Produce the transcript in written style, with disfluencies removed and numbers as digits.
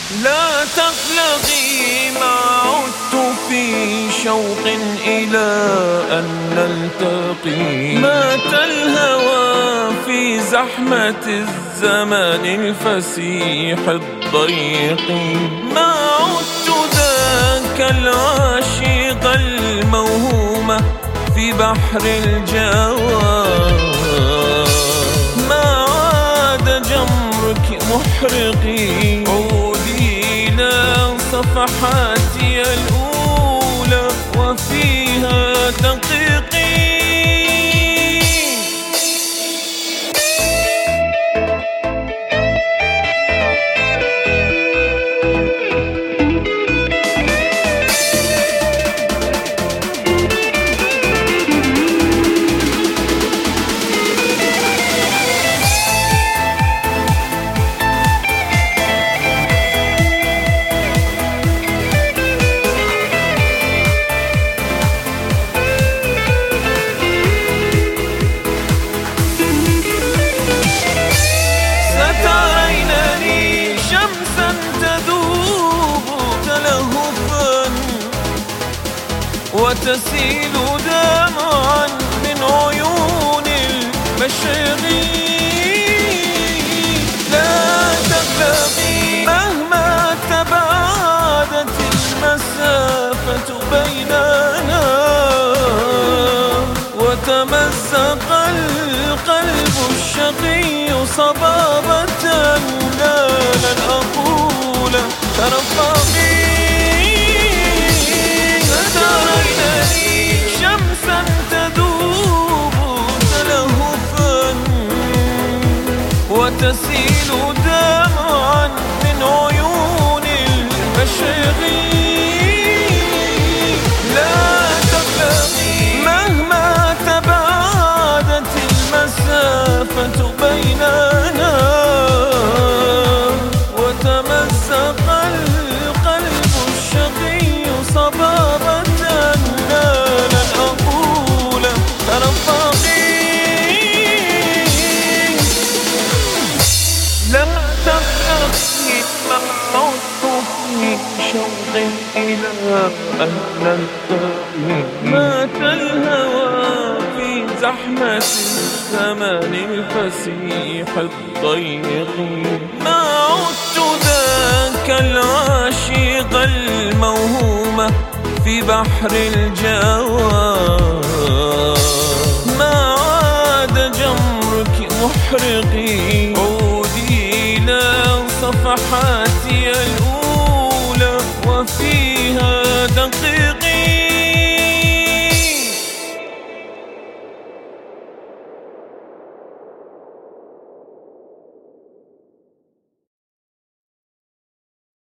لا تقلقي، ما عدت في شوق إلى أن نلتقي. مات الهوى في زحمة الزمان الفسيح الضيق. ما عدت ذاك العاشق الموهوم في بحر الجوى. ما عاد جمرك محرقي، عودي إلى صفحاتي الأولى وفيها دقيقي. وتسيل دمعا من عيون المشرقين. لا تقلقي، مهما تباعدت المسافة بيننا وتمزق القلب الشقي صبابة، لا لن أقول ترفقي. شمسا تذوب تلهفا وتسيل دمعا من عيون المشرقين. لا تقلقي، مهما تباعدت المسافة بيننا وتمزق القلب الشقي صبابة، لا تقلقي، ما عدت في شوق إلى أن نلتقي. مات الهوى في زحمة الزمان الفسيح الضيق. ما عدت ذاك العاشق الموهوم في بحر الجوى. ما عاد جمرك محرقي، عودي إلى صفحاتي الأولى وفيها دقيقي.